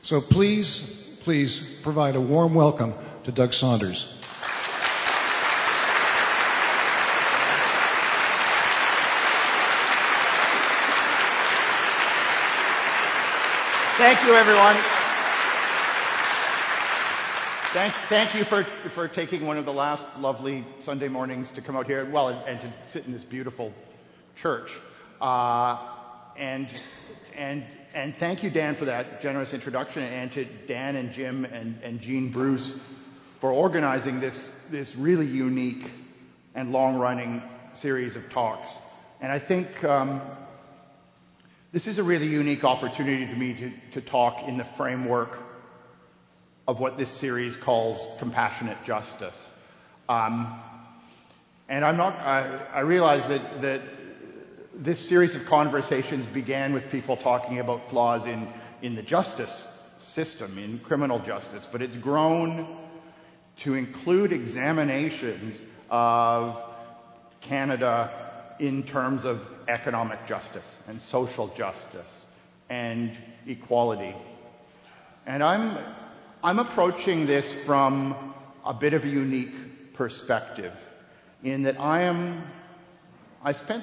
So please provide a warm welcome to Doug Saunders. Thank you, everyone. Thank you for taking one of the last lovely Sunday mornings to come out here, and to sit in this beautiful church. And thank you, Dan, for that generous introduction, and to Dan and Jim and Jean Bruce for organizing this really unique and long-running series of talks. And I think this is a really unique opportunity to me to talk in the framework of what this series calls compassionate justice. And I realize that this series of conversations began with people talking about flaws in the justice system, in criminal justice, but it's grown to include examinations of Canada in terms of economic justice and social justice and equality. And I'm approaching this from a bit of a unique perspective in that I spent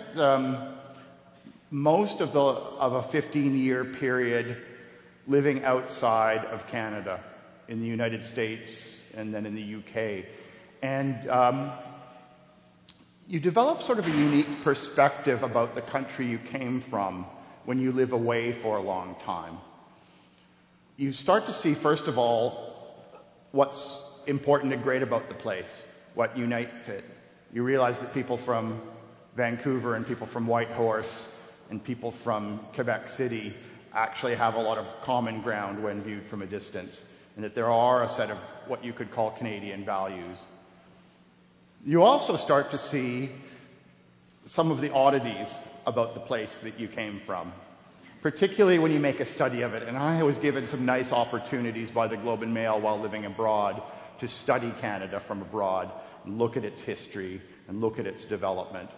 most of a 15-year period living outside of Canada, in the United States and then in the UK. And you develop sort of a unique perspective about the country you came from when you live away for a long time. You start to see, first of all, what's important and great about the place, what unites it. You realize that people from Vancouver and people from Whitehorse and people from Quebec City actually have a lot of common ground when viewed from a distance, and that there are a set of what you could call Canadian values. You also start to see some of the oddities about the place that you came from, particularly when you make a study of it. And I was given some nice opportunities by the Globe and Mail while living abroad to study Canada from abroad and look at its history and look at its development.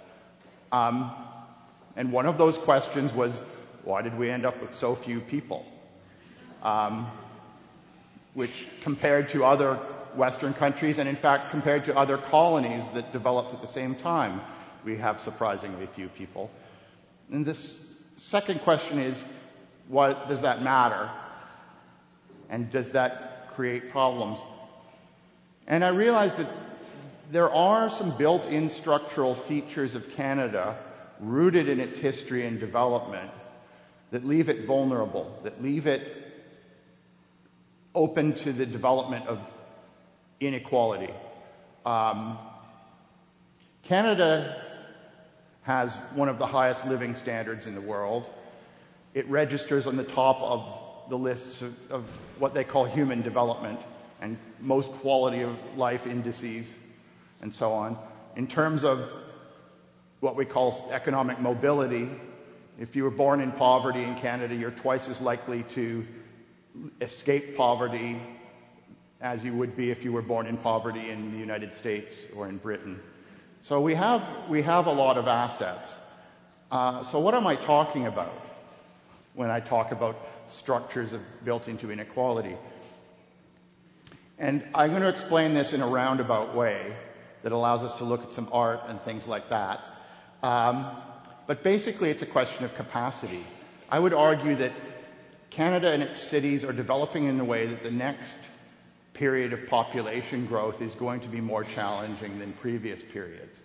And one of those questions was, why did we end up with so few people? Which compared to other Western countries, and in fact compared to other colonies that developed at the same time, we have surprisingly few people. And this second question is, what does that matter? And does that create problems? And I realized that there are some built-in structural features of Canada rooted in its history and development that leave it vulnerable, that leave it open to the development of inequality. Canada has one of the highest living standards in the world. It registers on the top of the lists of what they call human development and most quality of life indices and so on. In terms of what we call economic mobility, if you were born in poverty in Canada, you're twice as likely to escape poverty as you would be if you were born in poverty in the United States or in Britain. So we have a lot of assets. So what am I talking about when I talk about structures built into inequality? And I'm going to explain this in a roundabout way that allows us to look at some art and things like that. But basically it's a question of capacity. I would argue that Canada and its cities are developing in a way that the next period of population growth is going to be more challenging than previous periods.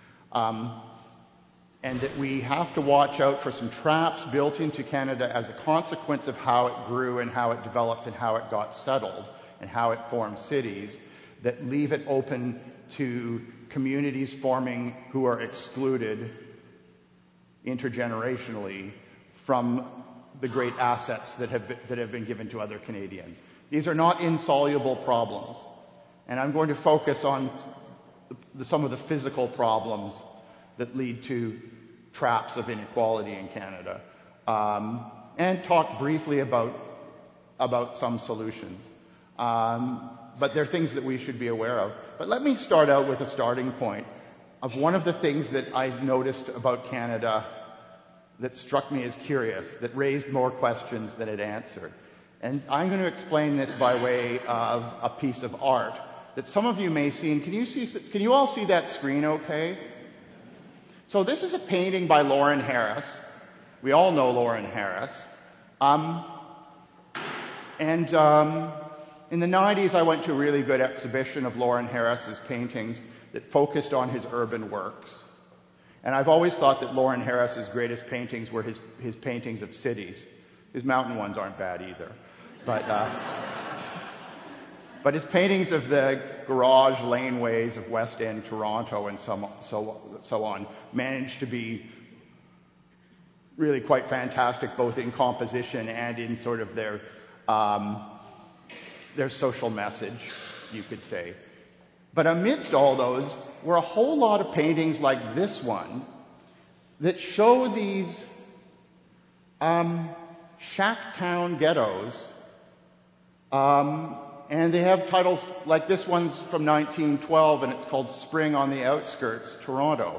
And that we have to watch out for some traps built into Canada as a consequence of how it grew and how it developed and how it got settled and how it formed cities that leave it open to communities forming who are excluded intergenerationally from the great assets that have been given to other Canadians. These are not insoluble problems, and I'm going to focus on some of the physical problems that lead to traps of inequality in Canada, and talk briefly about some solutions. But they're things that we should be aware of. But let me start out with a starting point of one of the things that I noticed about Canada that struck me as curious, that raised more questions than it answered. And I'm going to explain this by way of a piece of art that some of you may see. And can you all see that screen okay? So this is a painting by Lauren Harris. We all know Lauren Harris. In the 90s, I went to a really good exhibition of Lauren Harris's paintings that focused on his urban works. And I've always thought that Lauren Harris's greatest paintings were his paintings of cities. His mountain ones aren't bad either. But his paintings of the garage laneways of West End Toronto and so on managed to be really quite fantastic, both in composition and in sort of their social message, you could say. But amidst all those were a whole lot of paintings like this one that show these shack town ghettos. And they have titles like this one's from 1912, and it's called Spring on the Outskirts, Toronto.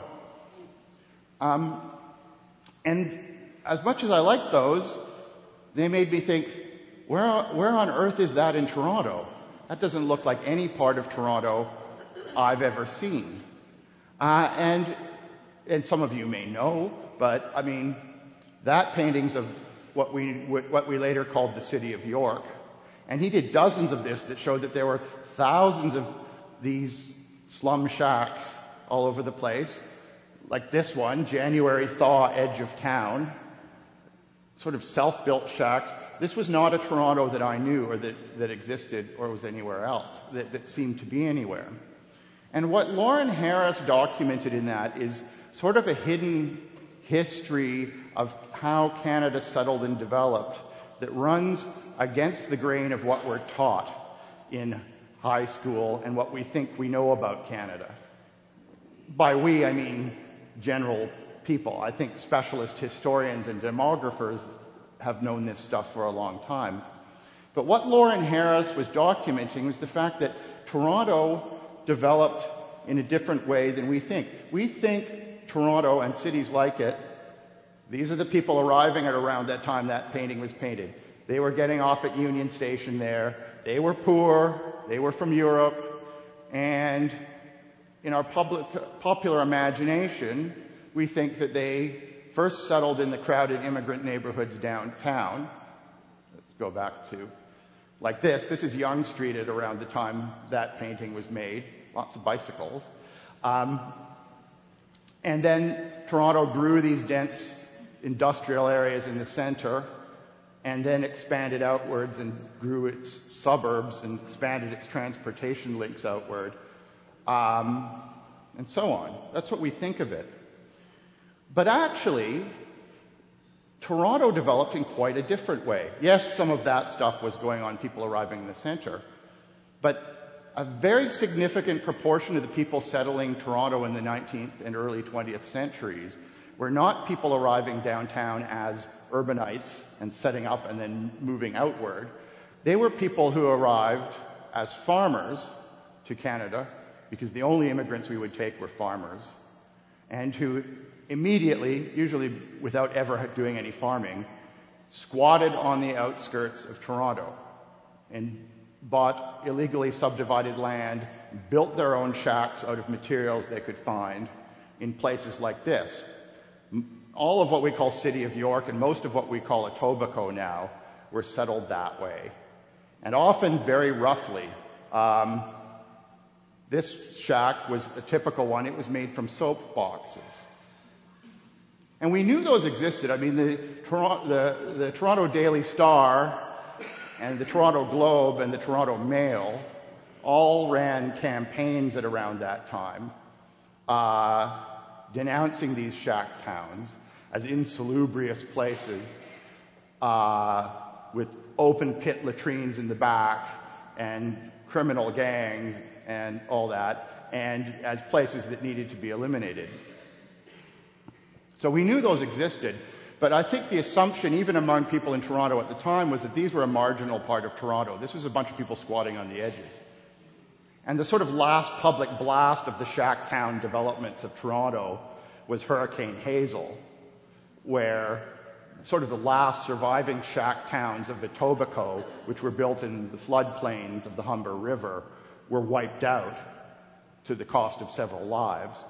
And as much as I like those, they made me think, where on earth is that in Toronto? That doesn't look like any part of Toronto I've ever seen. And some of you may know, but I mean, that painting's of what we later called the city of York. And he did dozens of this that showed that there were thousands of these slum shacks all over the place. Like this one, January Thaw, Edge of Town. Sort of self-built shacks. This was not a Toronto that I knew or that existed or was anywhere else, that seemed to be anywhere. And what Lauren Harris documented in that is sort of a hidden history of how Canada settled and developed that runs against the grain of what we're taught in high school and what we think we know about Canada. By we, I mean general people. I think specialist historians and demographers have known this stuff for a long time. But what Lauren Harris was documenting was the fact that Toronto developed in a different way than we think. We think Toronto and cities like it, these are the people arriving at around that time that painting was painted. They were getting off at Union Station there. They were poor. They were from Europe. And in our popular imagination, we think that they first settled in the crowded immigrant neighborhoods downtown. Let's go back to like this. This is Yonge Street at around the time that painting was made. Lots of bicycles. And then Toronto grew these dense industrial areas in the center and then expanded outwards and grew its suburbs and expanded its transportation links outward, and so on. That's what we think of it. But actually, Toronto developed in quite a different way. Yes, some of that stuff was going on, people arriving in the center, but a very significant proportion of the people settling Toronto in the 19th and early 20th centuries were not people arriving downtown as urbanites and setting up and then moving outward. They were people who arrived as farmers to Canada, because the only immigrants we would take were farmers, and who immediately, usually without ever doing any farming, squatted on the outskirts of Toronto and bought illegally subdivided land, built their own shacks out of materials they could find in places like this. All of what we call City of York and most of what we call Etobicoke now were settled that way. And often very roughly. This shack was a typical one. It was made from soap boxes. And we knew those existed. I mean, the Toronto Daily Star and the Toronto Globe and the Toronto Mail all ran campaigns at around that time denouncing these shack towns as insalubrious places with open pit latrines in the back and criminal gangs and all that, and as places that needed to be eliminated. So we knew those existed, but I think the assumption, even among people in Toronto at the time, was that these were a marginal part of Toronto. This was a bunch of people squatting on the edges. And the sort of last public blast of the shack town developments of Toronto was Hurricane Hazel, where sort of the last surviving shack towns of Etobicoke, which were built in the floodplains of the Humber River, were wiped out to the cost of several lives.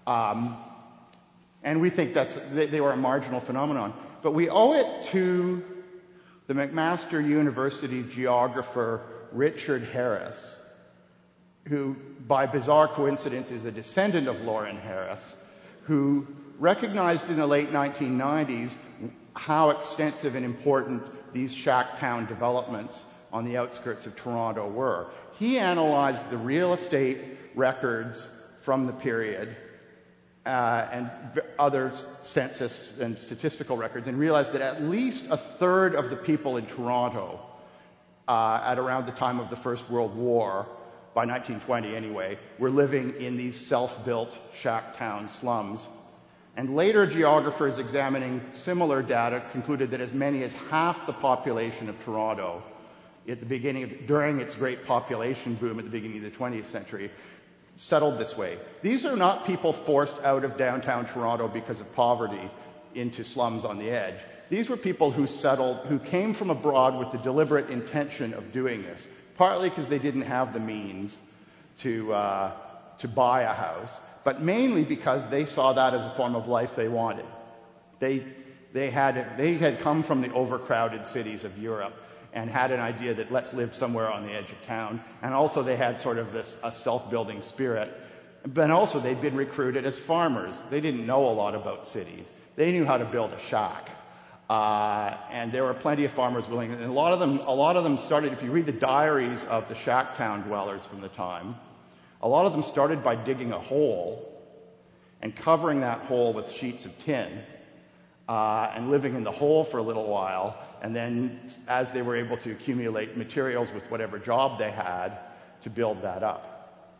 And we think they were a marginal phenomenon. But we owe it to the McMaster University geographer Richard Harris, who, by bizarre coincidence, is a descendant of Lawren Harris, who recognized in the late 1990s how extensive and important these shack town developments on the outskirts of Toronto were. He analyzed the real estate records from the period and other census and statistical records, and realized that at least a third of the people in Toronto at around the time of the First World War, by 1920 anyway, were living in these self-built shack town slums. And later geographers examining similar data concluded that as many as half the population of Toronto during its great population boom at the beginning of the 20th century settled this way. These are not people forced out of downtown Toronto because of poverty into slums on the edge. These were people who came from abroad with the deliberate intention of doing this, partly because they didn't have the means to buy a house, but mainly because they saw that as a form of life they wanted. They had come from the overcrowded cities of Europe and had an idea that let's live somewhere on the edge of town. And also they had sort of a self-building spirit. But also they'd been recruited as farmers. They didn't know a lot about cities. They knew how to build a shack. And there were plenty of farmers willing. And a lot of them started, if you read the diaries of the shack town dwellers from the time, a lot of them started by digging a hole and covering that hole with sheets of tin and living in the hole for a little while. And then as they were able to accumulate materials with whatever job they had, to build that up.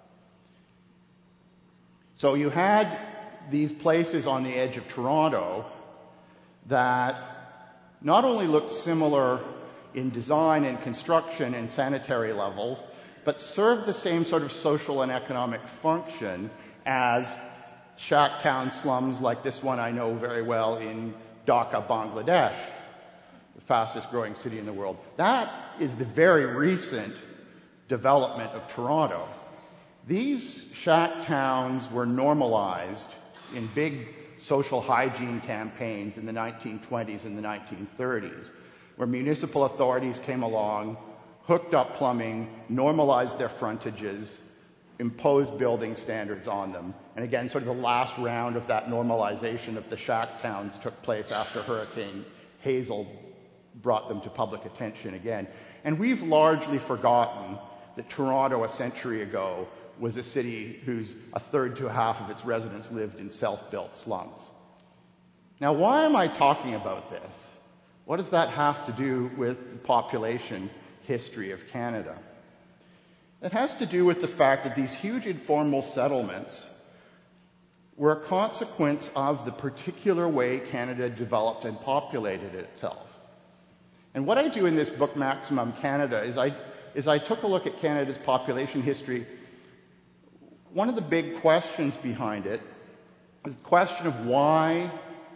So you had these places on the edge of Toronto that not only looked similar in design and construction and sanitary levels, but served the same sort of social and economic function as shack town slums like this one I know very well in Dhaka, Bangladesh, the fastest growing city in the world. That is the very recent development of Toronto. These shack towns were normalized in big social hygiene campaigns in the 1920s and the 1930s, where municipal authorities came along, hooked up plumbing, normalized their frontages, imposed building standards on them. And again, sort of the last round of that normalization of the shack towns took place after Hurricane Hazel brought them to public attention again. And we've largely forgotten that Toronto a century ago was a city whose a third to a half of its residents lived in self-built slums. Now, why am I talking about this? What does that have to do with the population history of Canada? It has to do with the fact that these huge informal settlements were a consequence of the particular way Canada developed and populated itself. And what I do in this book, Maximum Canada, is I took a look at Canada's population history. One of the big questions behind it is the question of why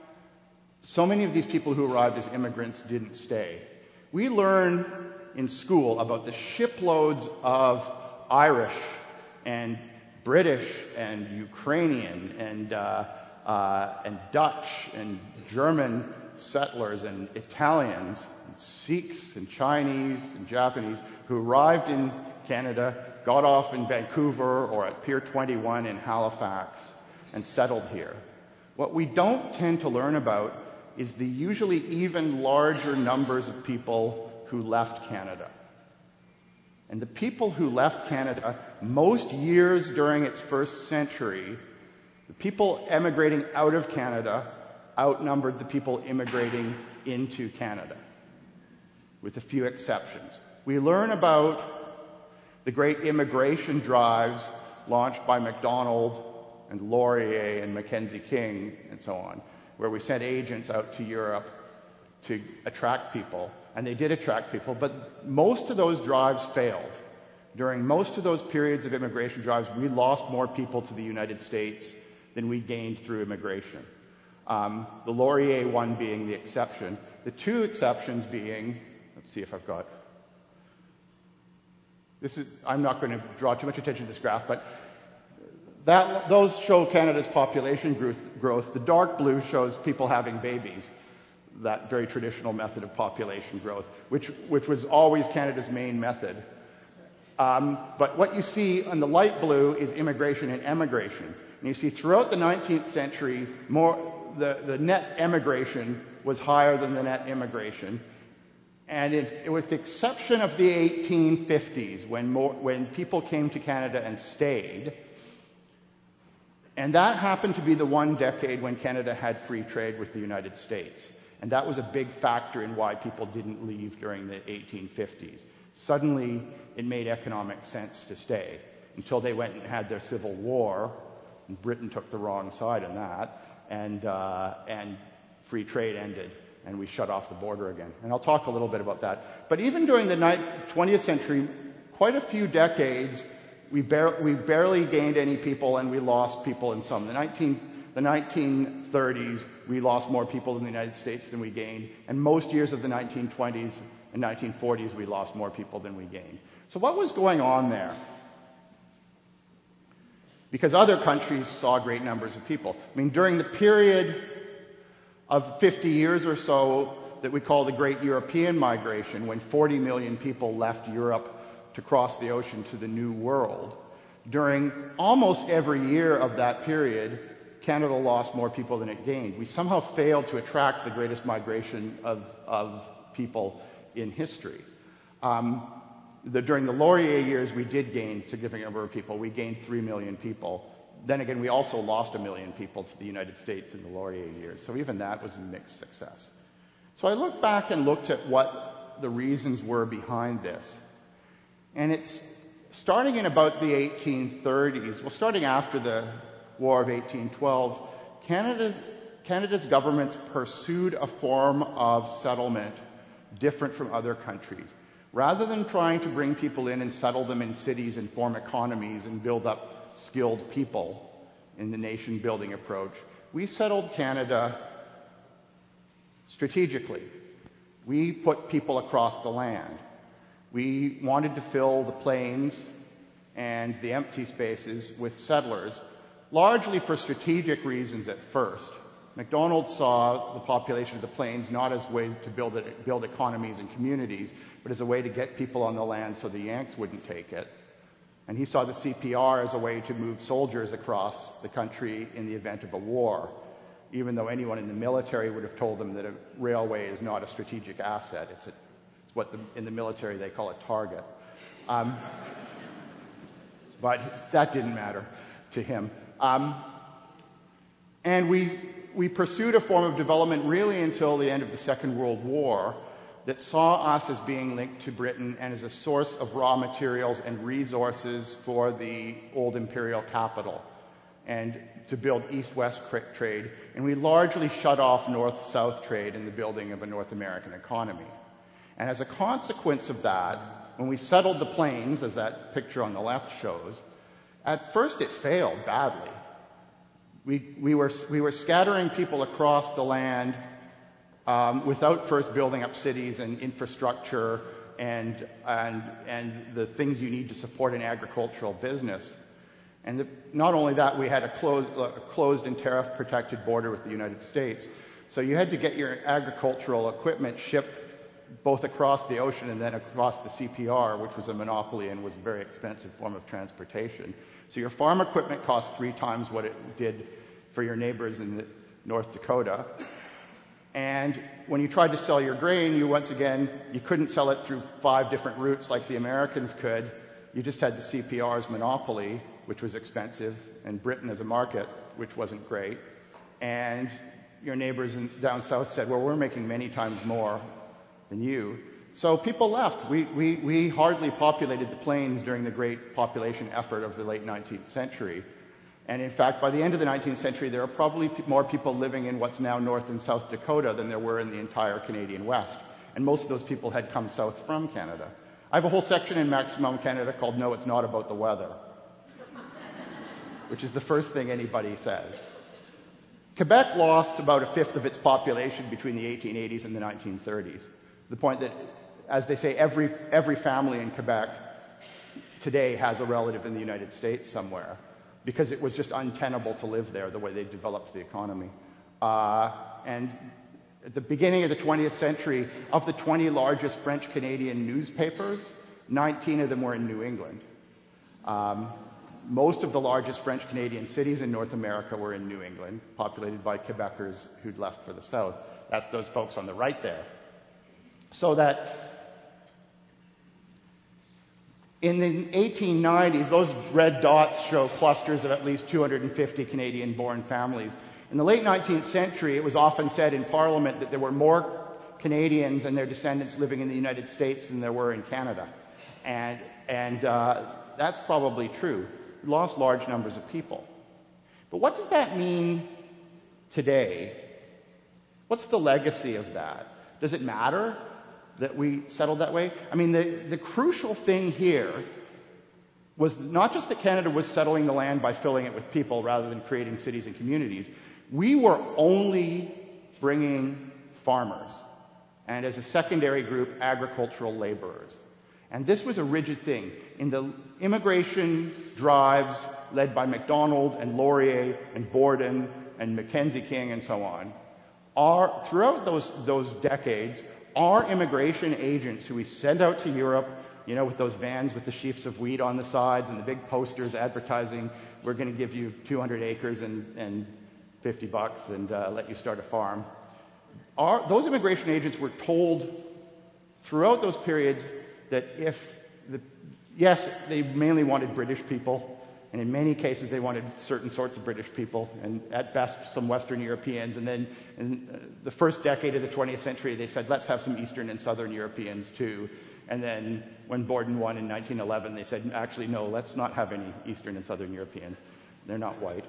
so many of these people who arrived as immigrants didn't stay. We learn in school about the shiploads of Irish and British and Ukrainian and Dutch and German settlers and Italians, and Sikhs and Chinese and Japanese who arrived in Canada, got off in Vancouver or at Pier 21 in Halifax and settled here. What we don't tend to learn about is the usually even larger numbers of people who left Canada. And the people who left Canada, most years during its first century, the people emigrating out of Canada outnumbered the people immigrating into Canada, with a few exceptions. We learn about the great immigration drives launched by Macdonald and Laurier and Mackenzie King and so on, where we sent agents out to Europe to attract people. And they did attract people, but most of those drives failed. During most of those periods of immigration drives, we lost more people to the United States than we gained through immigration. The Laurier one being the exception. The two exceptions being, let's see if I've got, I'm not going to draw too much attention to this graph, but those show Canada's population growth. The dark blue shows people having babies, that very traditional method of population growth, which was always Canada's main method. But what you see on the light blue is immigration and emigration. And you see throughout the 19th century, the net emigration was higher than the net immigration. And with the exception of the 1850s, when people came to Canada and stayed, and that happened to be the one decade when Canada had free trade with the United States. And that was a big factor in why people didn't leave during the 1850s. Suddenly, it made economic sense to stay until they went and had their civil war, and Britain took the wrong side on that, and free trade ended, and we shut off the border again. And I'll talk a little bit about that. But even during the 20th century, quite a few decades, we barely gained any people, and we lost people in some. The 1930s, we lost more people in the United States than we gained, and most years of the 1920s and 1940s, we lost more people than we gained. So what was going on there? Because other countries saw great numbers of people. I mean, during the period of 50 years or so that we call the Great European Migration, when 40 million people left Europe to cross the ocean to the New World, during almost every year of that period, Canada lost more people than it gained. We somehow failed to attract the greatest migration of people in history. During the Laurier years, we did gain a significant number of people. We gained 3 million people. Then again, we also lost 1 million people to the United States in the Laurier years. So even that was a mixed success. So I looked back and looked at what the reasons were behind this. And it's starting in about the 1830s, well, starting after the War of 1812, Canada's governments pursued a form of settlement different from other countries. Rather than trying to bring people in and settle them in cities and form economies and build up skilled people in the nation-building approach, we settled Canada strategically. We put people across the land. We wanted to fill the plains and the empty spaces with settlers, largely for strategic reasons at first. MacDonald saw the population of the plains not as a way to build economies and communities, but as a way to get people on the land so the Yanks wouldn't take it. And he saw the CPR as a way to move soldiers across the country in the event of a war, even though anyone in the military would have told them that a railway is not a strategic asset. It's what in the military they call a target. But that didn't matter to him. And we pursued a form of development really until the end of the Second World War that saw us as being linked to Britain and as a source of raw materials and resources for the old imperial capital and to build east-west trade. And we largely shut off north-south trade in the building of a North American economy. And as a consequence of that, when we settled the plains, as that picture on the left shows, at first it failed badly. We were scattering people across the land without first building up cities and infrastructure and the things you need to support an agricultural business. And not only that, we had a closed and tariff-protected border with the United States. So you had to get your agricultural equipment shipped both across the ocean and then across the CPR, which was a monopoly and was a very expensive form of transportation. So your farm equipment cost 3 times what it did for your neighbors in North Dakota. And when you tried to sell your grain, you couldn't sell it through 5 different routes like the Americans could. You just had the CPR's monopoly, which was expensive, and Britain as a market, which wasn't great. And your neighbors down south said, well, we're making many times more than you. So people left. We hardly populated the plains during the great population effort of the late 19th century. And in fact, by the end of the 19th century, there are probably more people living in what's now North and South Dakota than there were in the entire Canadian West. And most of those people had come south from Canada. I have a whole section in Maximum Canada called No, It's Not About the Weather, which is the first thing anybody says. Quebec lost about a fifth of its population between the 1880s and the 1930s. To the point that, as they say, every family in Quebec today has a relative in the United States somewhere, because it was just untenable to live there the way they developed the economy. And at the beginning of the 20th century, of the 20 largest French-Canadian newspapers, 19 of them were in New England. Most of the largest French-Canadian cities in North America were in New England, populated by Quebecers who'd left for the South. That's those folks on the right there. So that in the 1890s, those red dots show clusters of at least 250 Canadian-born families. In the late 19th century, it was often said in Parliament that there were more Canadians and their descendants living in the United States than there were in Canada. And that's probably true. We lost large numbers of people. But what does that mean today? What's the legacy of that? Does it matter that we settled that way? I mean, the crucial thing here was not just that Canada was settling the land by filling it with people rather than creating cities and communities. We were only bringing farmers, and as a secondary group, agricultural laborers. And this was a rigid thing. In the immigration drives led by Macdonald and Laurier and Borden and Mackenzie King and so on, throughout those decades, our immigration agents who we sent out to Europe, you know, with those vans with the sheafs of wheat on the sides and the big posters advertising, we're going to give you 200 acres and $50 and let you start a farm. Those immigration agents were told throughout those periods that yes, they mainly wanted British people, and in many cases they wanted certain sorts of British people, and at best some Western Europeans. And then in the first decade of the 20th century, they said, let's have some Eastern and Southern Europeans too. And then when Borden won in 1911, they said, actually, no, let's not have any Eastern and Southern Europeans. They're not white.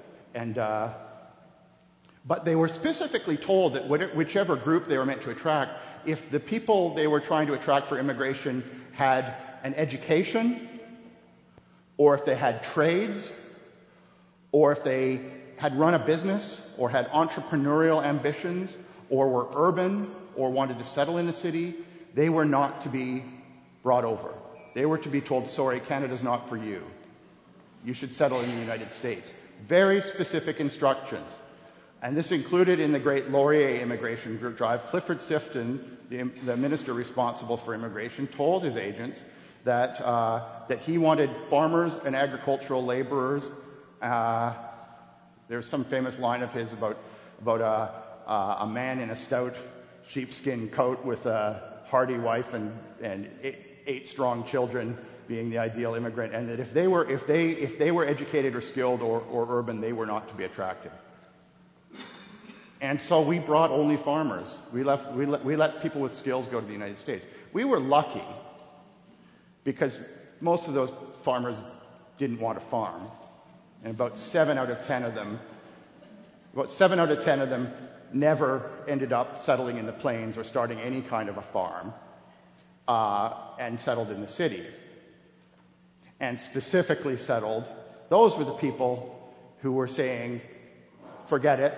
But they were specifically told that whichever group they were meant to attract, if the people they were trying to attract for immigration had an education, or if they had trades, or if they had run a business, or had entrepreneurial ambitions, or were urban, or wanted to settle in the city, they were not to be brought over. They were to be told, sorry, Canada's not for you. You should settle in the United States. Very specific instructions. And this included in the great Laurier immigration group drive. Clifford Sifton, the minister responsible for immigration, told his agents that he wanted farmers and agricultural laborers. There's some famous line of his about a man in a stout sheepskin coat with a hardy wife and eight strong children being the ideal immigrant, and that if they were educated or skilled or urban, they were not to be attracted. And so we brought only farmers. We let people with skills go to the United States. We were lucky because most of those farmers didn't want to farm. And about 7 out of 10 of them never ended up settling in the plains or starting any kind of a farm and settled in the cities. And specifically settled, those were the people who were saying, forget it,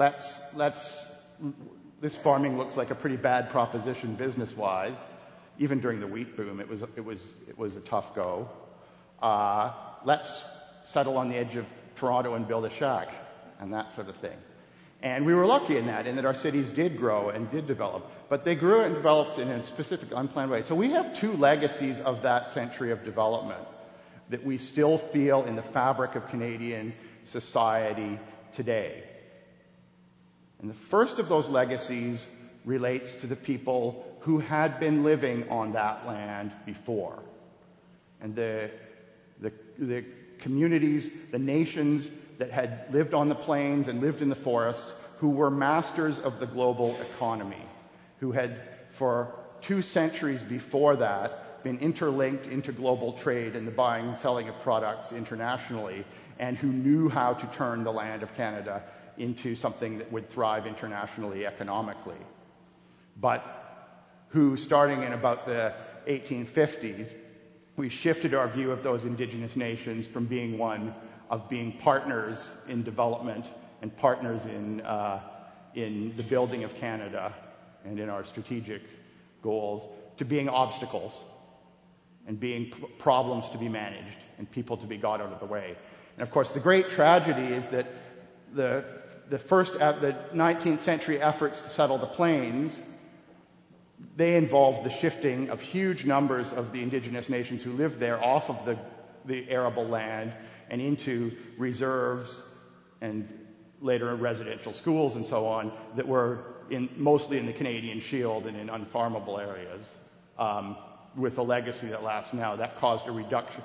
this farming looks like a pretty bad proposition business-wise. Even during the wheat boom, it was a tough go. Let's settle on the edge of Toronto and build a shack, and that sort of thing. And we were lucky in that our cities did grow and did develop. But they grew and developed in a specific, unplanned way. So we have two legacies of that century of development that we still feel in the fabric of Canadian society today. And the first of those legacies relates to the people who had been living on that land before. And the communities, the nations that had lived on the plains and lived in the forests, who were masters of the global economy, who had, for 2 centuries before that, been interlinked into global trade and the buying and selling of products internationally, and who knew how to turn the land of Canada into something that would thrive internationally economically. But who, starting in about the 1850s, we shifted our view of those indigenous nations from being one of being partners in development and partners in the building of Canada and in our strategic goals, to being obstacles and being problems to be managed and people to be got out of the way. And of course, the great tragedy is that the 19th century efforts to settle the plains, they involved the shifting of huge numbers of the indigenous nations who lived there off of the arable land and into reserves and later residential schools and so on that were mostly in the Canadian Shield and in unfarmable areas, with a legacy that lasts now. That caused a reduction.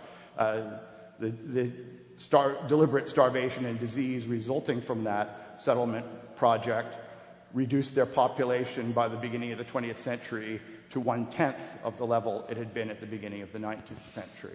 Deliberate starvation and disease resulting from that settlement project reduced their population by the beginning of the 20th century to 1/10 of the level it had been at the beginning of the 19th century.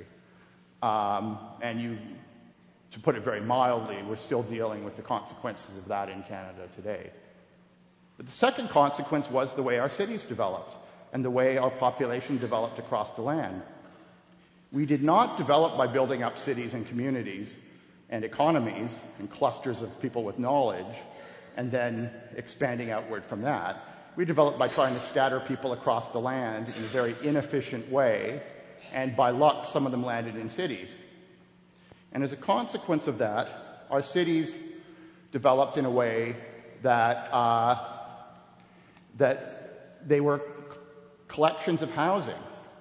To put it very mildly, we're still dealing with the consequences of that in Canada today. But the second consequence was the way our cities developed and the way our population developed across the land. We did not develop by building up cities and communities and economies and clusters of people with knowledge and then expanding outward from that. We developed by trying to scatter people across the land in a very inefficient way, and by luck, some of them landed in cities. And as a consequence of that, our cities developed in a way that they were collections of housing.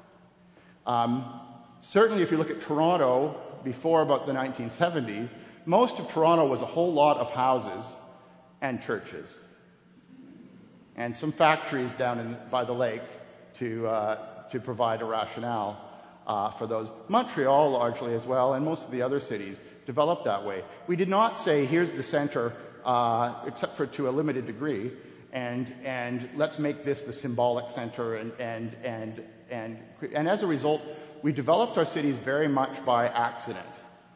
Certainly, if you look at Toronto before about the 1970s, most of Toronto was a whole lot of houses and churches and some factories down by the lake to provide a rationale for those. Montreal largely as well, and most of the other cities developed that way. We did not say, here's the center, except for to a limited degree, and let's make this the symbolic center, and as a result, we developed our cities very much by accident.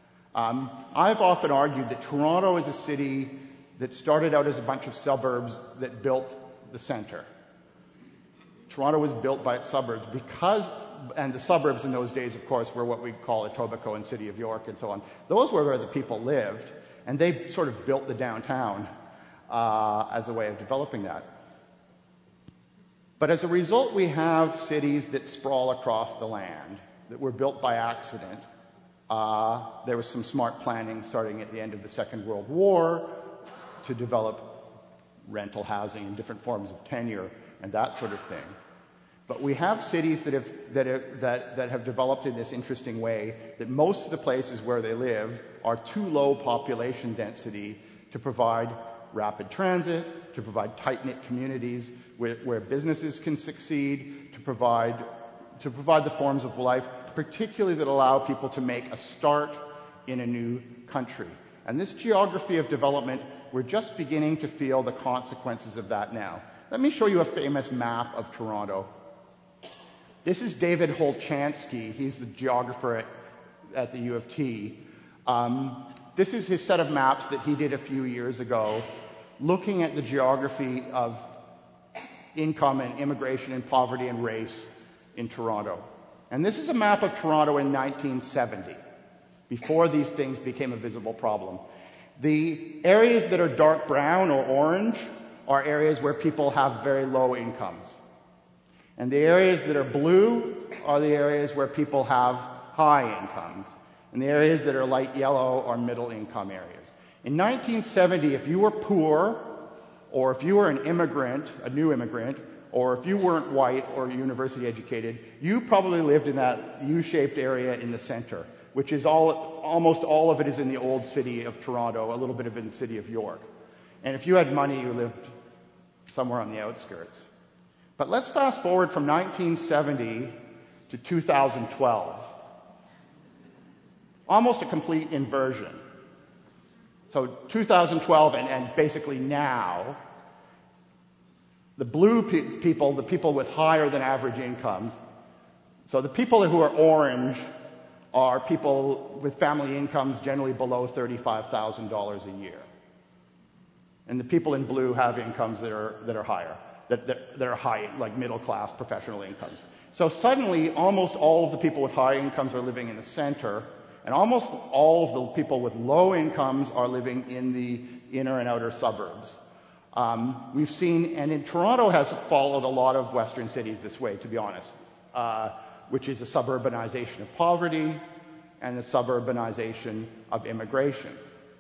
I've often argued that Toronto is a city that started out as a bunch of suburbs that built the center. Toronto was built by its suburbs and the suburbs in those days, of course, were what we call Etobicoke and City of York and so on. Those were where the people lived, and they sort of built the downtown as a way of developing that. But as a result, we have cities that sprawl across the land that were built by accident. There was some smart planning starting at the end of the Second World War to develop rental housing and different forms of tenure and that sort of thing. But we have cities that have developed in this interesting way, that most of the places where they live are too low population density to provide rapid transit, to provide tight-knit communities where businesses can succeed, to provide the forms of life, particularly that allow people to make a start in a new country. And this geography of development, we're just beginning to feel the consequences of that now. Let me show you a famous map of Toronto. This is David Holchansky. He's the geographer at the U of T. This is his set of maps that he did a few years ago, looking at the geography of income and immigration and poverty and race in Toronto. And this is a map of Toronto in 1970, before these things became a visible problem. The areas that are dark brown or orange are areas where people have very low incomes. And the areas that are blue are the areas where people have high incomes. And the areas that are light yellow are middle income areas. In 1970, if you were poor, or if you were an immigrant, a new immigrant, or if you weren't white or university educated, you probably lived in that U-shaped area in the center, which is almost all of it is in the old city of Toronto, a little bit of it in the city of York. And if you had money, you lived somewhere on the outskirts. But let's fast forward from 1970 to 2012. Almost a complete inversion. So 2012 and basically now, the blue people, the people with higher than average incomes, so the people who are orange are people with family incomes generally below $35,000 a year. And the people in blue have incomes that are higher, that are high, like middle-class professional incomes. So suddenly, almost all of the people with high incomes are living in the center, And almost all of the people with low incomes are living in the inner and outer suburbs. We've seen, and in Toronto has followed a lot of Western cities this way, to be honest, which is a suburbanization of poverty and the suburbanization of immigration.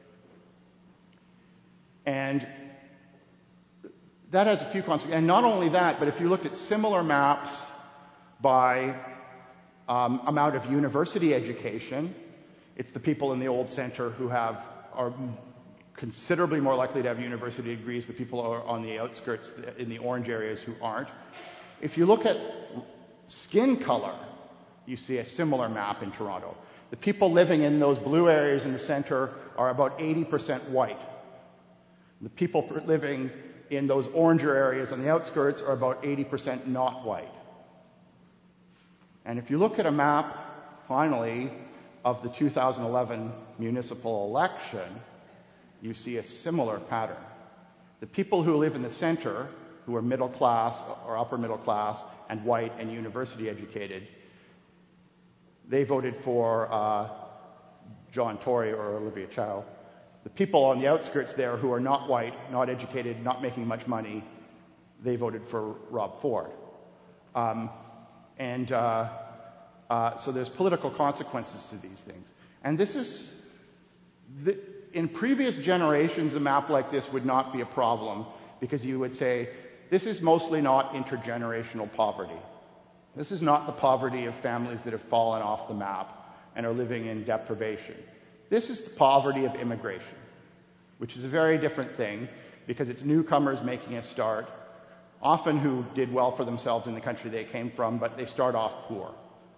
And that has a few consequences. And not only that, but if you looked at similar maps by amount of university education, it's the people in the old center who are considerably more likely to have university degrees. The people who are on the outskirts in the orange areas who aren't. If you look at skin color, you see a similar map in Toronto. The people living in those blue areas in the center are about 80% white. The people living in those oranger areas on the outskirts are about 80% not white. And if you look at a map, finally, of the 2011 municipal election, you see a similar pattern. The people who live in the center, who are middle class or upper middle class and white and university educated, they voted for John Tory or Olivia Chow. The people on the outskirts there who are not white, not educated, not making much money, they voted for Rob Ford. So there's political consequences to these things. And this is, in previous generations, a map like this would not be a problem because you would say, this is mostly not intergenerational poverty. This is not the poverty of families that have fallen off the map and are living in deprivation. This is the poverty of immigration, which is a very different thing because it's newcomers making a start, often who did well for themselves in the country they came from, but they start off poor.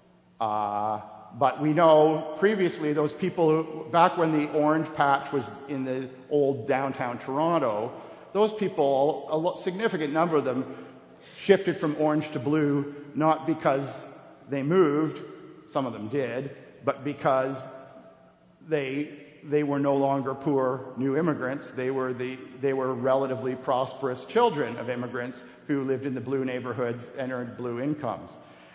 But we know previously those people who, back when the orange patch was in the old downtown Toronto, those people, a significant number of them, shifted from orange to blue, not because they moved, some of them did, but because they were no longer poor new immigrants. They were relatively prosperous children of immigrants who lived in the blue neighborhoods and earned blue incomes.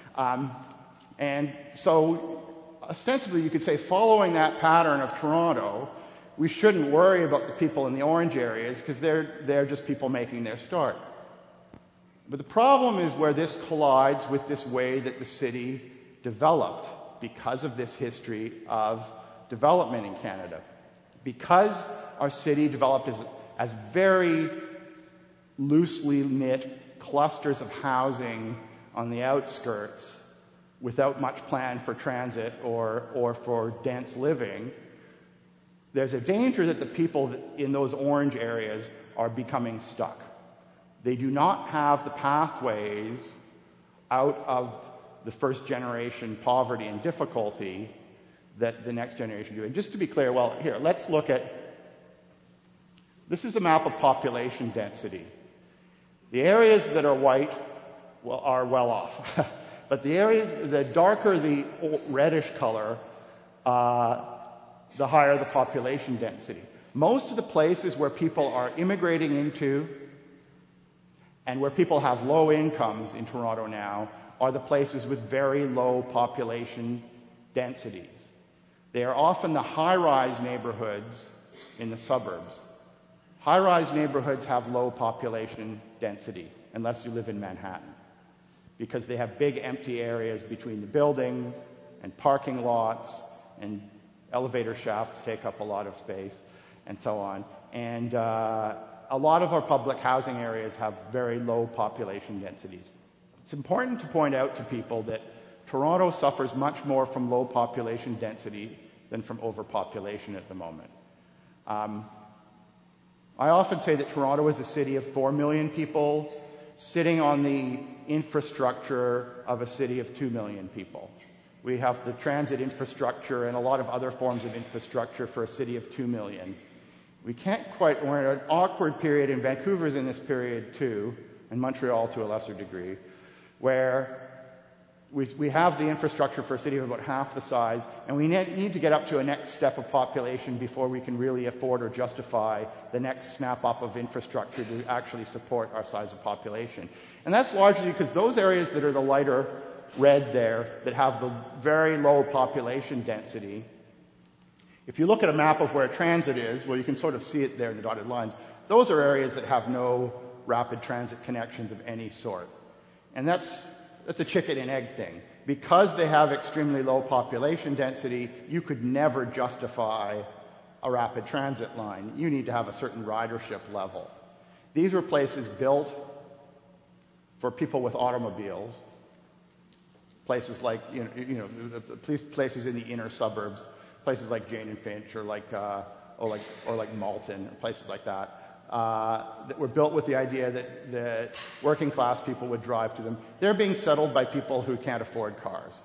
And so ostensibly you could say, following that pattern of Toronto, we shouldn't worry about the people in the orange areas because they're just people making their start. But the problem is where this collides with this way that the city developed because of this history of development in Canada. Because our city developed as very loosely knit clusters of housing on the outskirts without much plan for transit or for dense living, there's a danger that the people in those orange areas are becoming stuck. They do not have the pathways out of the first generation poverty and difficulty that the next generation do. And just to be clear, well, here, let's look at, this is a map of population density. The areas that are white are well off. But the areas, the darker the reddish color, the higher the population density. Most of the places where people are immigrating into and where people have low incomes in Toronto now are the places with very low population densities. They are often the high-rise neighborhoods in the suburbs. High-rise neighborhoods have low population density, unless you live in Manhattan, because they have big empty areas between the buildings and parking lots, and elevator shafts take up a lot of space, and so on. And a lot of our public housing areas have very low population densities. It's important to point out to people that Toronto suffers much more from low population density than from overpopulation at the moment. I often say that Toronto is a city of 4 million people sitting on the infrastructure of a city of 2 million people. We have the transit infrastructure and a lot of other forms of infrastructure for a city of 2 million. We can't quite, we're in an awkward period, and Vancouver's in this period too, and Montreal to a lesser degree, where we have the infrastructure for a city of about half the size, and we need to get up to a next step of population before we can really afford or justify the next snap-up of infrastructure to actually support our size of population. And that's largely because those areas that are the lighter red there, that have the very low population density, If you look at a map of where transit is, well, you can sort of see it there in the dotted lines. Those are areas that have no rapid transit connections of any sort. And that's a chicken and egg thing. Because they have extremely low population density, you could never justify a rapid transit line. You need to have a certain ridership level. These were places built for people with automobiles, places like, places in the inner suburbs, places like Jane and Finch or like Malton, places like that. That were built with the idea that working class people would drive to them. They're being settled by people who can't afford cars.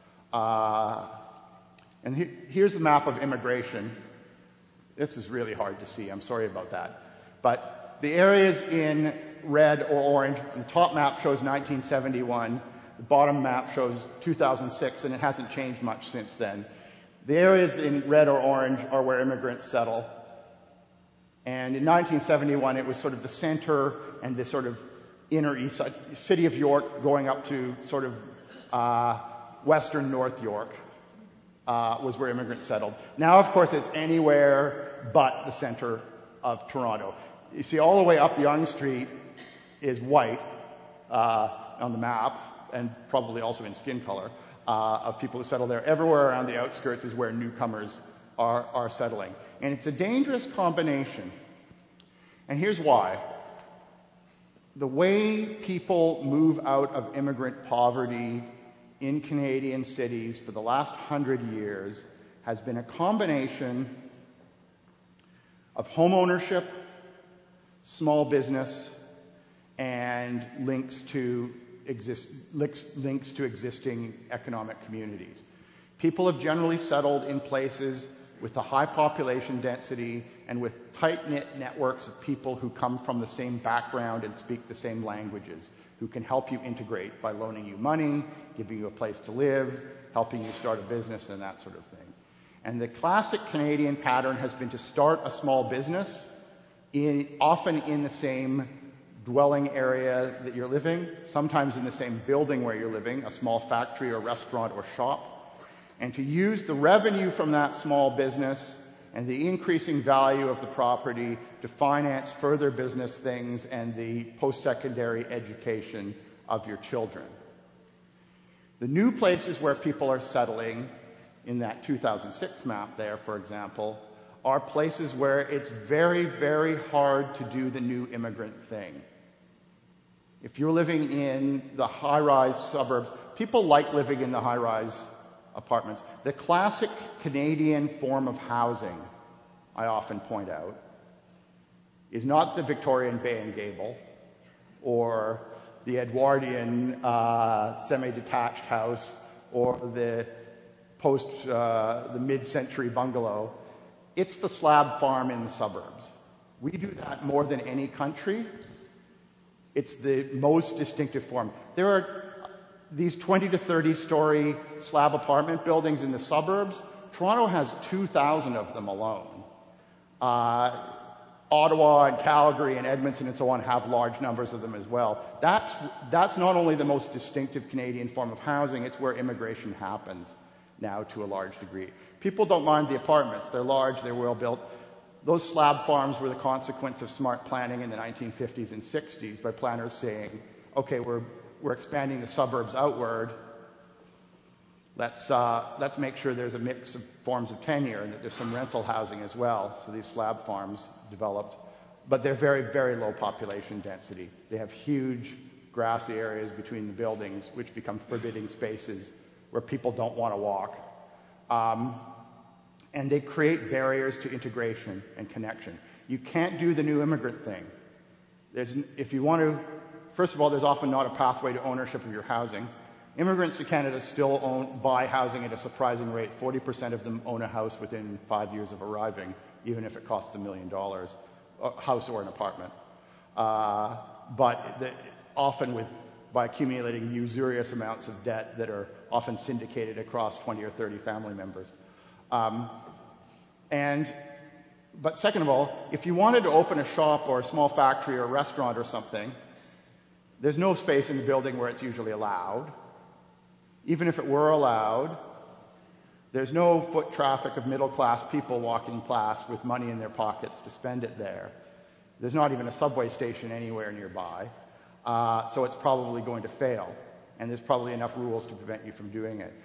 And here's the map of immigration. This is really hard to see. I'm sorry about that. But the areas in red or orange, the top map shows 1971. The bottom map shows 2006, and it hasn't changed much since then. The areas in red or orange are where immigrants settle. And in 1971, it was sort of the center and the sort of inner east side, city of York going up to sort of western North York was where immigrants settled. Now, of course, it's anywhere but the center of Toronto. You see, all the way up Yonge Street is white on the map, and probably also in skin color, of people who settle there. Everywhere around the outskirts is where newcomers are settling. And it's a dangerous combination. And here's why. The way people move out of immigrant poverty in Canadian cities for the last 100 years has been a combination of home ownership, small business, and links to existing economic communities. People have generally settled in places with a high population density and with tight-knit networks of people who come from the same background and speak the same languages, who can help you integrate by loaning you money, giving you a place to live, helping you start a business, and that sort of thing. And the classic Canadian pattern has been to start a small business, often in the same dwelling area that you're living, sometimes in the same building where you're living, a small factory or restaurant or shop, and to use the revenue from that small business and the increasing value of the property to finance further business things and the post-secondary education of your children. The new places where people are settling, in that 2006 map there, for example, are places where it's very, very hard to do the new immigrant thing. If you're living in the high-rise suburbs, people like living in the high-rise apartments. The classic Canadian form of housing, I often point out, is not the Victorian Bay and Gable or the Edwardian semi-detached house or the mid-century bungalow. It's the slab farm in the suburbs. We do that more than any country. It's the most distinctive form. There are these 20 to 30 story slab apartment buildings in the suburbs. Toronto has 2,000 of them alone. Ottawa and Calgary and Edmonton and so on have large numbers of them as well. That's not only the most distinctive Canadian form of housing, it's where immigration happens now to a large degree. People don't mind the apartments. They're large, they're well built. Those slab farms were the consequence of smart planning in the 1950s and 60s by planners saying, okay, we're expanding the suburbs outward. Let's make sure there's a mix of forms of tenure and that there's some rental housing as well. So these slab farms developed, but they're very, very low population density. They have huge grassy areas between the buildings, which become forbidding spaces where people don't want to walk. And they create barriers to integration and connection. You can't do the new immigrant thing. If you want to, first of all, there's often not a pathway to ownership of your housing. Immigrants to Canada still buy housing at a surprising rate. 40% of them own a house within 5 years of arriving, even if it costs $1 million, a house or an apartment. Often by accumulating usurious amounts of debt that are often syndicated across 20 or 30 family members. But second of all, if you wanted to open a shop or a small factory or a restaurant or something, there's no space in the building where it's usually allowed. Even if it were allowed, There's no foot traffic of middle-class people walking past with money in their pockets to spend it there. There's not even a subway station anywhere nearby, so it's probably going to fail, and there's probably enough rules to prevent you from doing it.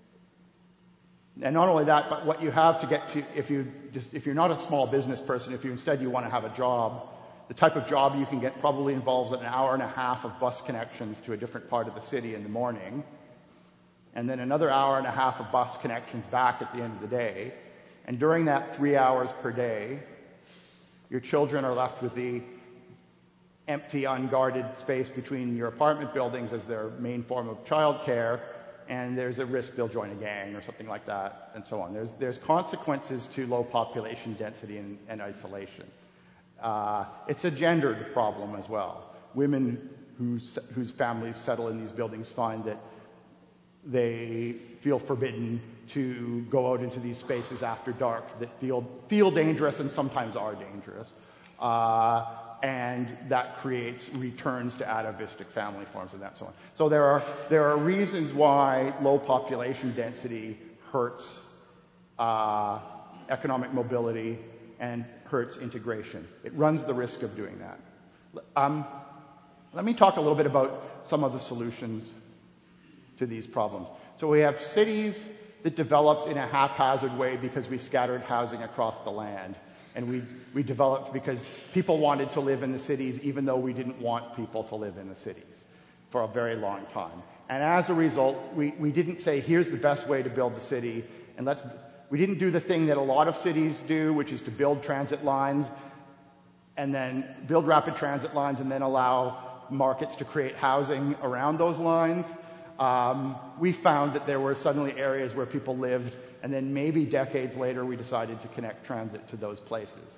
And not only that, but what you have to get to, if you're not a small business person, if you instead you want to have a job, the type of job you can get probably involves an hour and a half of bus connections to a different part of the city in the morning, and then another hour and a half of bus connections back at the end of the day. And during that 3 hours per day, your children are left with the empty, unguarded space between your apartment buildings as their main form of childcare, and there's a risk they'll join a gang or something like that, and so on. There's consequences to low population density and isolation. It's a gendered problem as well. Women whose families settle in these buildings find that they feel forbidden to go out into these spaces after dark that feel dangerous and sometimes are dangerous. And that creates returns to atavistic family forms and that so on. So there are reasons why low population density hurts economic mobility and hurts integration. It runs the risk of doing that. Let me talk a little bit about some of the solutions to these problems. So we have cities that developed in a haphazard way because we scattered housing across the land. And we developed because people wanted to live in the cities even though we didn't want people to live in the cities for a very long time. And as a result, we didn't say, here's the best way to build the city, and we didn't do the thing that a lot of cities do, which is to build transit lines and then build rapid transit lines and then allow markets to create housing around those lines. We found that there were suddenly areas where people lived, and then maybe decades later we decided to connect transit to those places.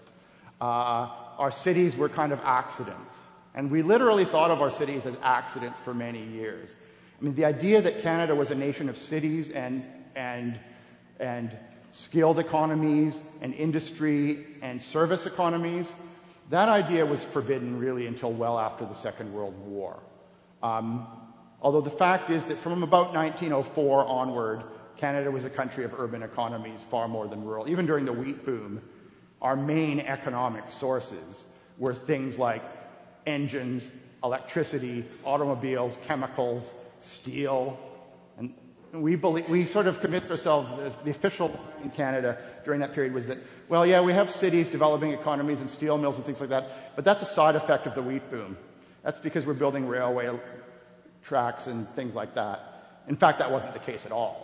Our cities were kind of accidents, and we literally thought of our cities as accidents for many years. I mean, the idea that Canada was a nation of cities and skilled economies and industry and service economies, that idea was forbidden really until well after the Second World War. Although the fact is that from about 1904 onward, Canada was a country of urban economies far more than rural. Even during the wheat boom, our main economic sources were things like engines, electricity, automobiles, chemicals, steel. And we sort of convinced ourselves that the official in Canada during that period was that, well, yeah, we have cities developing economies and steel mills and things like that, but that's a side effect of the wheat boom. That's because we're building railway tracks and things like that. In fact, that wasn't the case at all.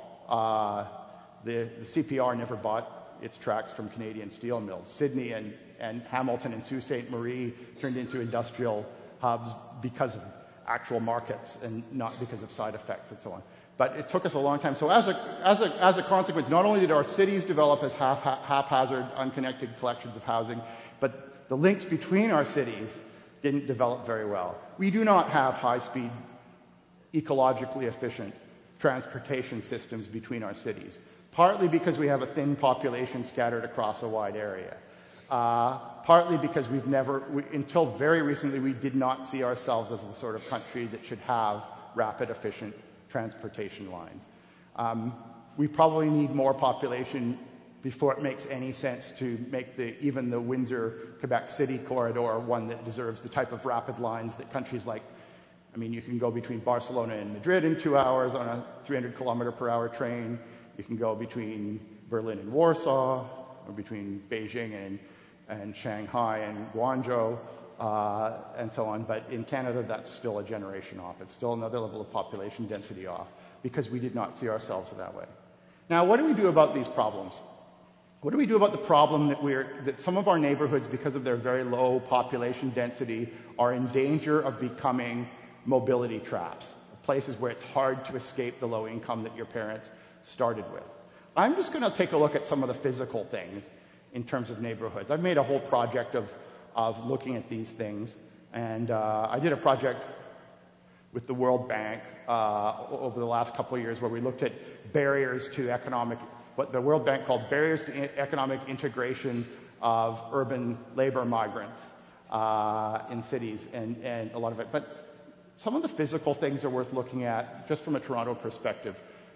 The CPR never bought its tracks from Canadian steel mills. Sydney and Hamilton and Sault Ste. Marie turned into industrial hubs because of actual markets and not because of side effects and so on. But it took us a long time. So as a consequence, not only did our cities develop as haphazard, unconnected collections of housing, but the links between our cities didn't develop very well. We do not have high-speed, ecologically efficient transportation systems between our cities, partly because we have a thin population scattered across a wide area, partly because until very recently, we did not see ourselves as the sort of country that should have rapid, efficient transportation lines. We probably need more population before it makes any sense to make even the Windsor-Quebec City corridor one that deserves the type of rapid lines that countries like, I mean, you can go between Barcelona and Madrid in 2 hours on a 300-kilometer-per-hour train. You can go between Berlin and Warsaw, or between Beijing and Shanghai and Guangzhou, and so on. But in Canada, that's still a generation off. It's still another level of population density off, because we did not see ourselves that way. Now, what do we do about these problems? What do we do about the problem that some of our neighborhoods, because of their very low population density, are in danger of becoming mobility traps, places where it's hard to escape the low income that your parents started with? I'm just going to take a look at some of the physical things in terms of neighborhoods. I've made a whole project of looking at these things, and I did a project with the World Bank over the last couple of years where we looked at barriers to what the World Bank called barriers to economic integration of urban labor migrants in cities, and a lot of it. But some of the physical things are worth looking at just from a Toronto perspective.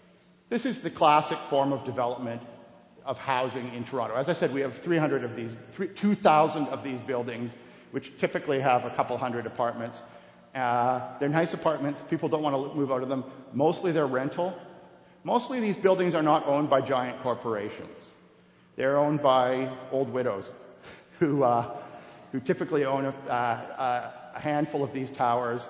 This is the classic form of development of housing in Toronto. As I said, we have 300 of these, 2,000 of these buildings, which typically have a couple hundred apartments. They're nice apartments. People don't want to move out of them. Mostly they're rental. Mostly these buildings are not owned by giant corporations. They're owned by old widows who typically own a handful of these towers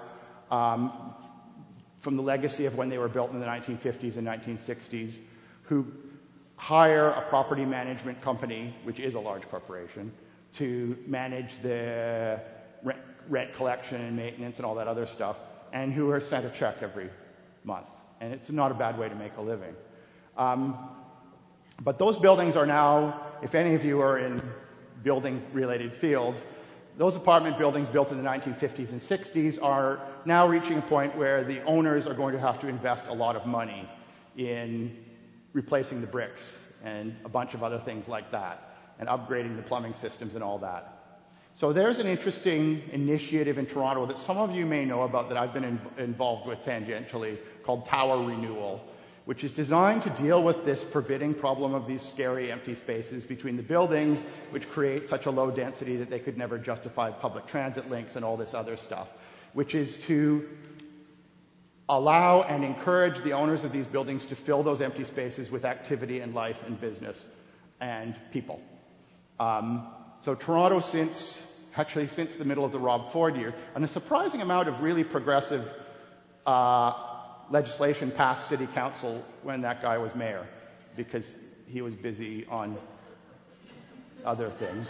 from the legacy of when they were built in the 1950s and 1960s, who hire a property management company, which is a large corporation, to manage the rent collection and maintenance and all that other stuff, and who are sent a check every month. And it's not a bad way to make a living. But those buildings are now, if any of you are in building-related fields, those apartment buildings built in the 1950s and 60s are now reaching a point where the owners are going to have to invest a lot of money in replacing the bricks and a bunch of other things like that, and upgrading the plumbing systems and all that. So there's an interesting initiative in Toronto that some of you may know about that I've been involved with tangentially, called Tower Renewal, which is designed to deal with this forbidding problem of these scary empty spaces between the buildings, which create such a low density that they could never justify public transit links and all this other stuff, which is to allow and encourage the owners of these buildings to fill those empty spaces with activity and life and business and people. So Toronto, since the middle of the Rob Ford years, and a surprising amount of really progressive legislation passed City Council when that guy was mayor, because he was busy on other things,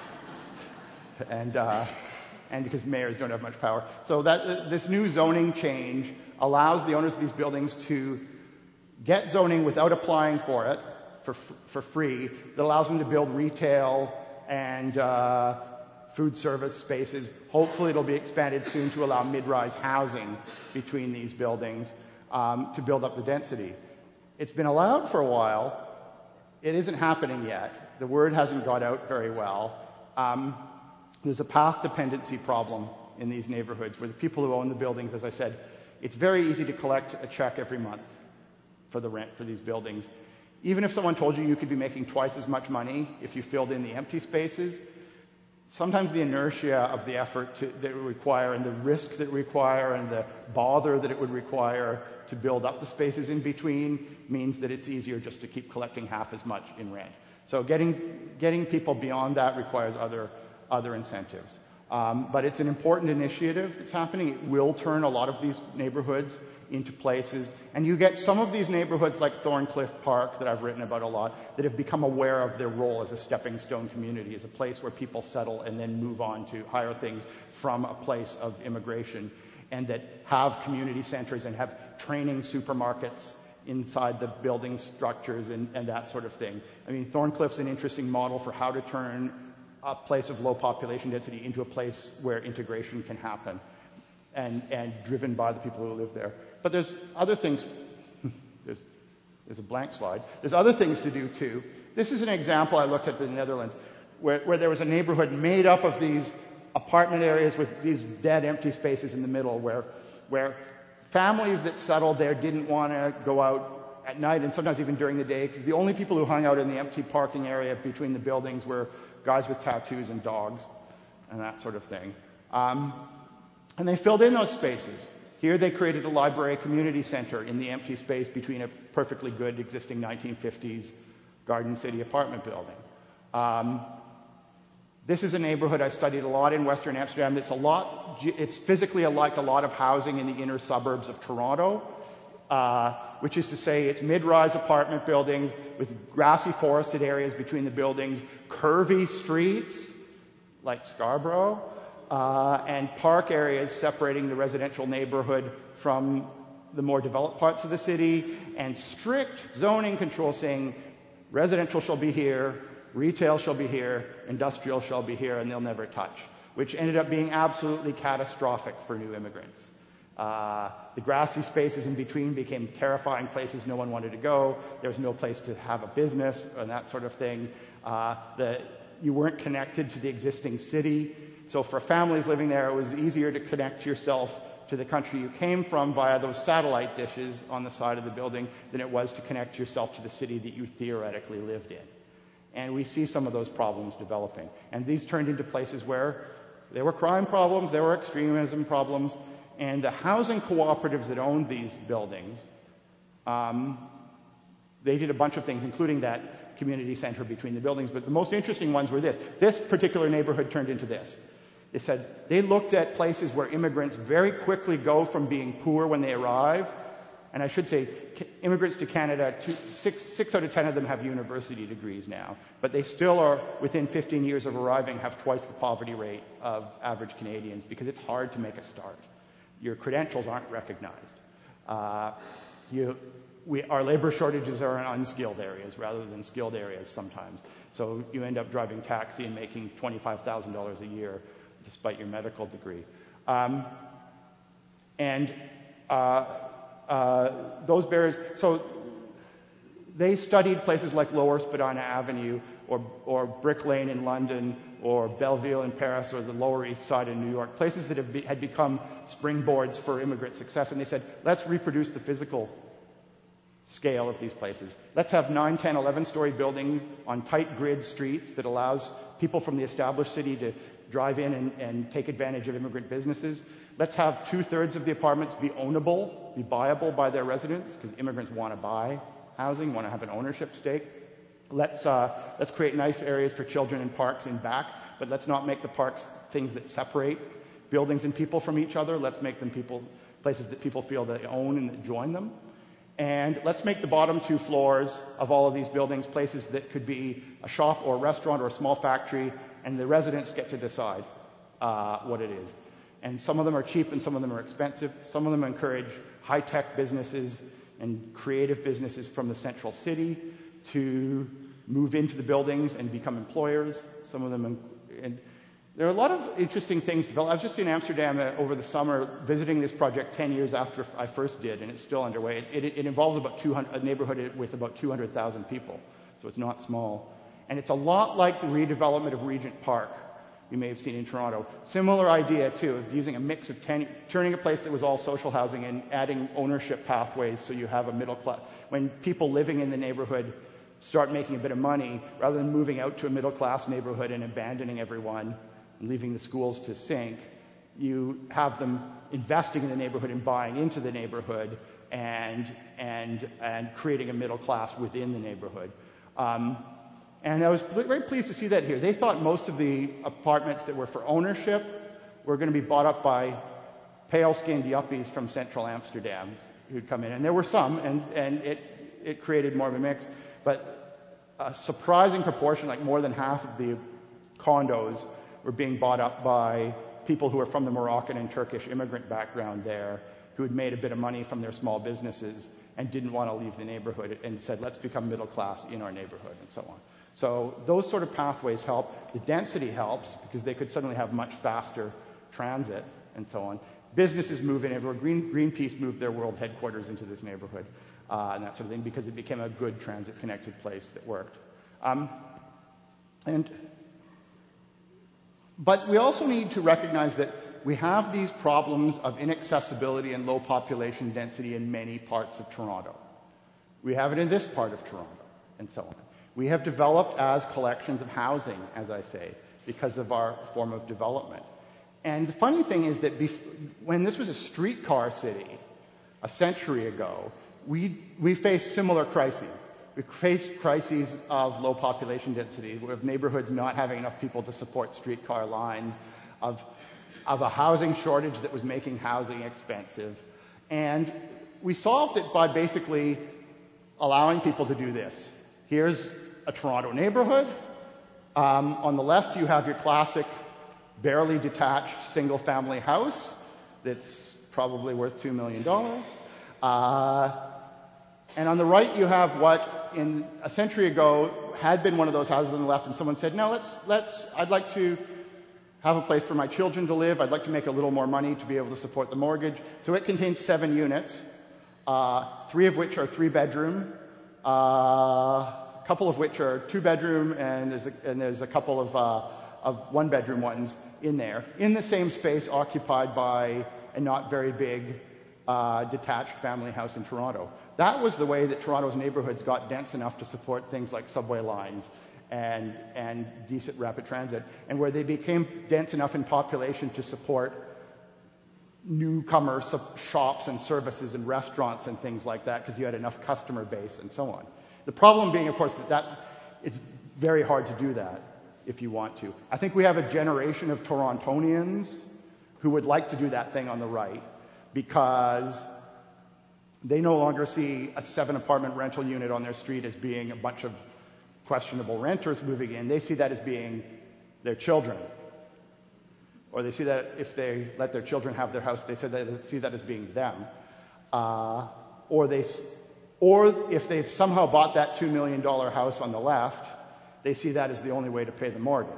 and because mayors don't have much power. So that this new zoning change allows the owners of these buildings to get zoning without applying for it for free. That allows them to build retail and food service spaces. Hopefully it'll be expanded soon to allow mid-rise housing between these buildings to build up the density. It's been allowed for a while. It isn't happening yet. The word hasn't got out very well. There's a path dependency problem in these neighborhoods where the people who own the buildings, as I said, it's very easy to collect a check every month for the rent for these buildings. Even if someone told you you could be making twice as much money if you filled in the empty spaces, sometimes the inertia of the effort that it would require and the risk that it would require and the bother that it would require to build up the spaces in between means that it's easier just to keep collecting half as much in rent. So getting people beyond that requires other incentives. But it's an important initiative that's happening. It will turn a lot of these neighborhoods into places. And you get some of these neighborhoods like Thorncliffe Park that I've written about a lot that have become aware of their role as a stepping stone community, as a place where people settle and then move on to higher things from a place of immigration, and that have community centers and have training supermarkets inside the building structures and that sort of thing. I mean, Thorncliffe's an interesting model for how to turn a place of low population density into a place where integration can happen and driven by the people who live there. But there's other things. There's a blank slide. There's other things to do too. This is an example I looked at in the Netherlands where there was a neighborhood made up of these apartment areas with these dead empty spaces in the middle where families that settled there didn't want to go out at night and sometimes even during the day, because the only people who hung out in the empty parking area between the buildings were guys with tattoos and dogs and that sort of thing. And they filled in those spaces. Here they created a library community center in the empty space between a perfectly good existing 1950s Garden City apartment building. This is a neighborhood I studied a lot in Western Amsterdam. It's physically like a lot of housing in the inner suburbs of Toronto, which is to say it's mid-rise apartment buildings with grassy forested areas between the buildings, curvy streets like Scarborough, and park areas separating the residential neighborhood from the more developed parts of the city, and strict zoning control saying residential shall be here, retail shall be here, industrial shall be here, and they'll never touch, which ended up being absolutely catastrophic for new immigrants. The grassy spaces in between became terrifying places no one wanted to go. There was no place to have a business and that sort of thing. You weren't connected to the existing city. So for families living there, it was easier to connect yourself to the country you came from via those satellite dishes on the side of the building than it was to connect yourself to the city that you theoretically lived in. And we see some of those problems developing. And these turned into places where there were crime problems, there were extremism problems, and the housing cooperatives that owned these buildings, they did a bunch of things, including that community center between the buildings. But the most interesting ones were this. This particular neighborhood turned into this. They said they looked at places where immigrants very quickly go from being poor when they arrive. And I should say, immigrants to Canada, 6 out of 10 of them have university degrees now. But they still are, within 15 years of arriving, have twice the poverty rate of average Canadians because it's hard to make a start. Your credentials aren't recognized. Our labor shortages are in unskilled areas rather than skilled areas sometimes. So you end up driving taxi and making $25,000 a year despite your medical degree. Those barriers, so they studied places like Lower Spadina Avenue or Brick Lane in London or Belleville in Paris or the Lower East Side in New York, places that had become springboards for immigrant success. And they said, let's reproduce the physical scale of these places. Let's have 9, 10, 11-story buildings on tight grid streets that allows people from the established city to drive in and take advantage of immigrant businesses. Let's have 2/3 of the apartments be ownable, be buyable by their residents, because immigrants want to buy housing, want to have an ownership stake. Let's create nice areas for children and parks in back, but let's not make the parks things that separate buildings and people from each other. Let's make them places that people feel they own and that join them. And let's make the bottom 2 floors of all of these buildings places that could be a shop or a restaurant or a small factory, and the residents get to decide what it is. And some of them are cheap and some of them are expensive. Some of them encourage high-tech businesses and creative businesses from the central city to move into the buildings and become employers. Some of them, and there are a lot of interesting things developed. I was just in Amsterdam over the summer visiting this project 10 years after I first did, and it's still underway. It involves a neighborhood with about 200,000 people, so it's not small. And it's a lot like the redevelopment of Regent Park you may have seen in Toronto. Similar idea, too, of using a mix of turning a place that was all social housing and adding ownership pathways so you have a middle class. When people living in the neighborhood start making a bit of money, rather than moving out to a middle class neighborhood and abandoning everyone and leaving the schools to sink, you have them investing in the neighborhood and buying into the neighborhood and creating a middle class within the neighborhood. And I was very pleased to see that here. They thought most of the apartments that were for ownership were going to be bought up by pale-skinned yuppies from central Amsterdam who'd come in. And there were some, and it created more of a mix. But a surprising proportion, like more than half of the condos, were being bought up by people who were from the Moroccan and Turkish immigrant background there, who had made a bit of money from their small businesses and didn't want to leave the neighborhood and said, let's become middle class in our neighborhood, and so on. So those sort of pathways help. The density helps because they could suddenly have much faster transit and so on. Businesses move in everywhere. Greenpeace moved their world headquarters into this neighborhood and that sort of thing because it became a good transit-connected place that worked. But we also need to recognize that we have these problems of inaccessibility and low population density in many parts of Toronto. We have it in this part of Toronto, and so on. We have developed as collections of housing, as I say, because of our form of development. And the funny thing is that when this was a streetcar city a century ago, we faced similar crises. We faced crises of low population density, of neighborhoods not having enough people to support streetcar lines, of a housing shortage that was making housing expensive. And we solved it by basically allowing people to do this. Here's a Toronto neighborhood. On the left, you have your classic, barely detached single-family house that's probably worth $2 million. And on the right, you have what, in a century ago, had been one of those houses on the left, and someone said, no, I'd like to have a place for my children to live. I'd like to make a little more money to be able to support the mortgage. So it contains 7 units, 3 of which are 3-bedroom, a couple of which are 2-bedroom, and there's a couple of 1-bedroom ones in there, in the same space occupied by and not very big detached family house in Toronto. That was the way that Toronto's neighborhoods got dense enough to support things like subway lines and decent rapid transit, and where they became dense enough in population to support newcomer shops and services and restaurants and things like that, because you had enough customer base and so on. The problem being, of course, that it's very hard to do that if you want to. I think we have a generation of Torontonians who would like to do that thing on the right, because they no longer see a 7-apartment rental unit on their street as being a bunch of questionable renters moving in. They see that as being their children. Or they see that if they let their children have their house, they see that as being them. Or if they've somehow bought that $2 million house on the left, they see that as the only way to pay the mortgage.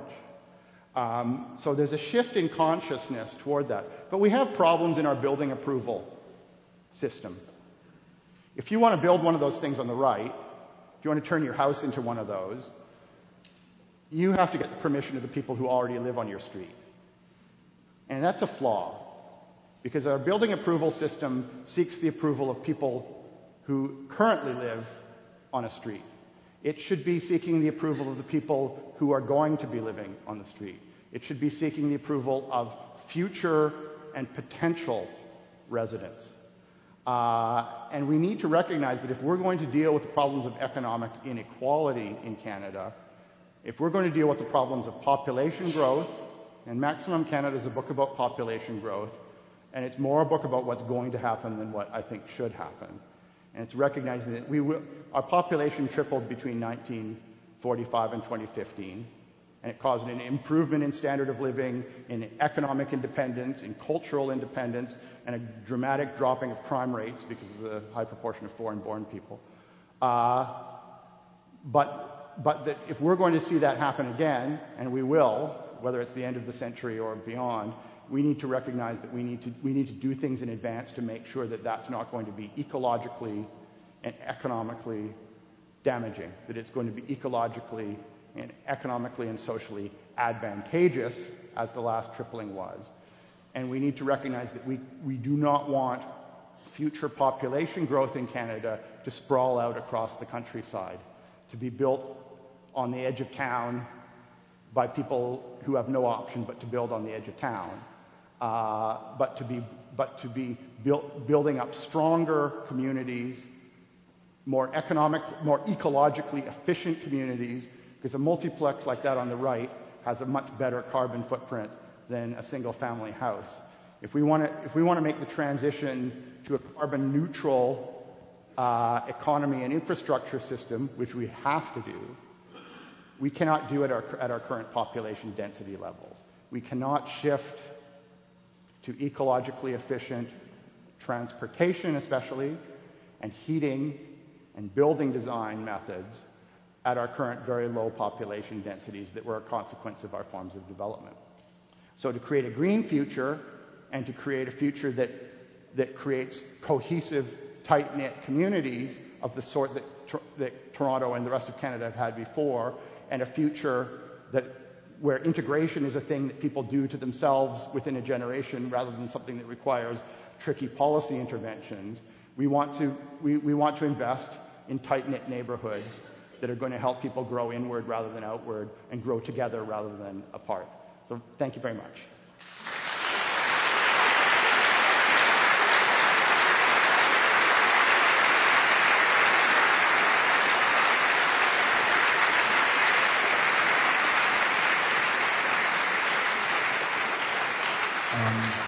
So there's a shift in consciousness toward that. But we have problems in our building approval system. If you want to build one of those things on the right, if you want to turn your house into one of those, you have to get the permission of the people who already live on your street. And that's a flaw, because our building approval system seeks the approval of people who currently live on a street. It should be seeking the approval of the people who are going to be living on the street. It should be seeking the approval of future and potential residents. And we need to recognize that if we're going to deal with the problems of economic inequality in Canada, if we're going to deal with the problems of population growth, and Maximum Canada is a book about population growth, and it's more a book about what's going to happen than what I think should happen. And it's recognizing that our population tripled between 1945 and 2015, and it caused an improvement in standard of living, in economic independence, in cultural independence, and a dramatic dropping of crime rates because of the high proportion of foreign-born people. But that if we're going to see that happen again, and we will, whether it's the end of the century or beyond, we need to recognize that we need to do things in advance to make sure that that's not going to be ecologically and economically damaging, that it's going to be ecologically and economically and socially advantageous, as the last tripling was. And we need to recognize that we do not want future population growth in Canada to sprawl out across the countryside, to be built on the edge of town by people who have no option but to build on the edge of town, but to be building up stronger communities, more ecologically efficient communities, because a multiplex like that on the right has a much better carbon footprint than a single-family house. If we want to make the transition to a carbon neutral economy and infrastructure system, which we have to do, we cannot do it at our current population density levels. We cannot shift to ecologically efficient transportation, especially, and heating and building design methods at our current very low population densities that were a consequence of our forms of development. So to create a green future, and to create a future that creates cohesive, tight-knit communities of the sort that Toronto and the rest of Canada have had before, and a future where integration is a thing that people do to themselves within a generation rather than something that requires tricky policy interventions. We want to invest in tight-knit neighborhoods that are going to help people grow inward rather than outward, and grow together rather than apart. So thank you very much.